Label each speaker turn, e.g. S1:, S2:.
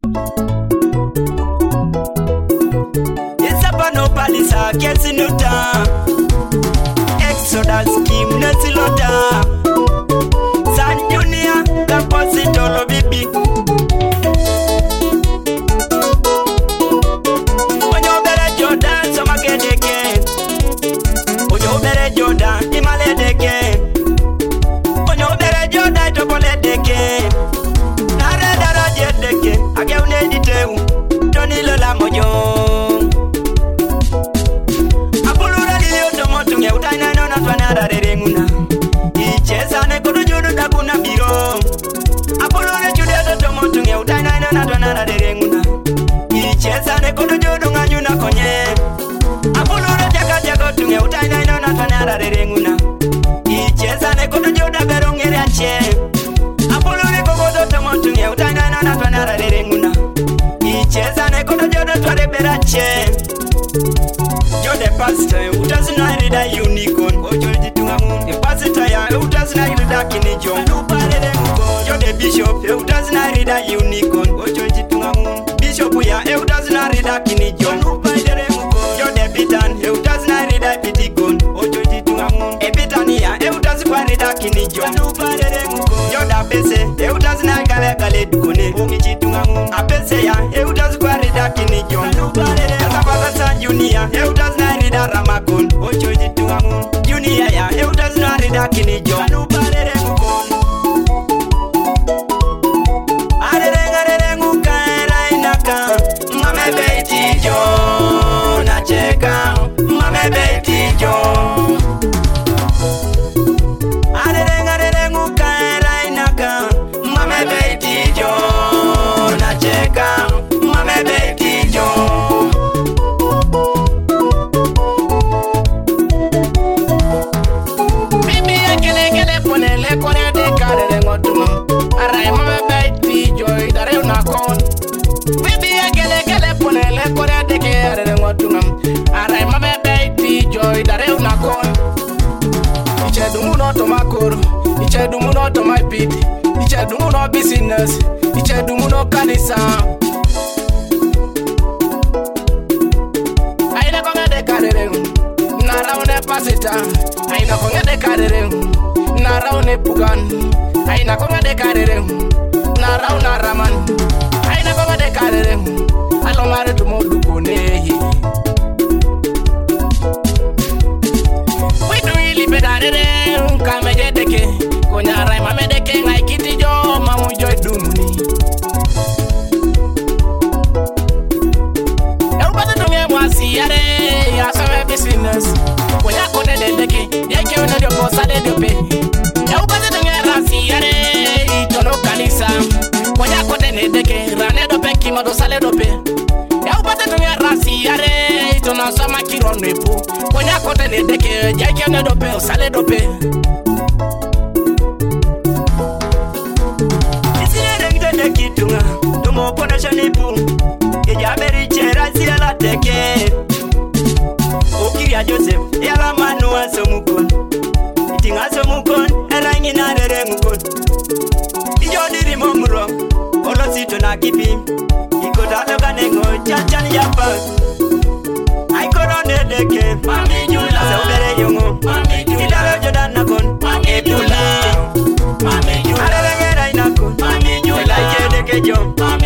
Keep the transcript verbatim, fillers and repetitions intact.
S1: Isapano palisa kesinuta Exodus Kim Nesilota San Junior Kapositolo Bibi Onyobere Jordan Somakedeke Onyobere Jordan Imaledeke Onyobere Jordan Topoledeke Nare dara jedeke Ageune diteu Toni lola mojo Apulura lilio tomotunge Utaina nona twanara rerenguna Ichesa ne kudujudu dakuna biro Apulura chude tomotunge Utaina nona twanara rerenguna Ichesa ne kudujudu nganyuna konye Apulura jaka jaka tunge Utaina nona twanara rerenguna Ichesa ne kudujudu berongere ache Apulura kogodo tomotunge Utaina nona twanara rerenguna Ichesa ne kudujudu tware berache Jode pastor utazina rida unicorn Ojolji tungamu E pastor ya utazina rida kinijo Nupare nguko Jode bishop utazina rida unicorn Ojolji tungamu Bishop ya utazina rida kinijo Nupare nguko Jode bitan utazina rida pitikon Ojolji tungamu E bitani ya utazikwa rida kinijo Nupare nguko Jode apese utazina gale gale dukone Ungichi tungamu Apese ya utazikwa rida kinijo Nupare Asapata San Junior utazina rida ramakon Ochoji tungamu Junior ya utazina rida kinijo Nupare nguko Arere arere nguka era inaka Mame beiti jo Nacheka Mame beiti jo Arere arere nguka era inaka Mame beiti jo Nacheka Mame beiti jo Bibi akele kele ponele kore de karere ngotuma Arai mame beiti jo idare unakon Bibi akele kele ponele kore de karere ngotuma Arai mame beiti jo idare unakon Ichedumu no to makoro Ichedumu no to my pit Ichedumu no business Ichedumu no kanisa Aina konga de karere Nara une pasita Aina konga de karere Nara une pugan Aina konga de karere Nara una raman Aina konga de karere Alongare tumo dukone Witu ili pedarere Kame jedeke Konyara mame deke Ngai kiti jo Mamu joy dumuni Eubate tunge mwasi yare Yasawe business Konya kone dedeke Yeke wene dio kosale dio pe Eubate tunge rasi yare Itono kanisa Konya kone dedeke Rane do pe kima do sale do pe Eubate tunge rasi yare Itono sama kiron nepu Konya kone dedeke Yeke wene do pe Sale do pe Kitunga, tumo pona shanipu Eja beri chera siya la teke Okiria Joseph, yala manu aso mukon Itinga aso mukon, ela ngina rere mukon Ijo diri momuro, olo sito na kipi Iko tato kanengo, chachani yapa Aiko ronde deke, mami jula Asa ubere yungo, mami jula Idaro jodan nakon, mami jula Mami jula Arere ngera inakon, mami jula Ela ike deke jom, mami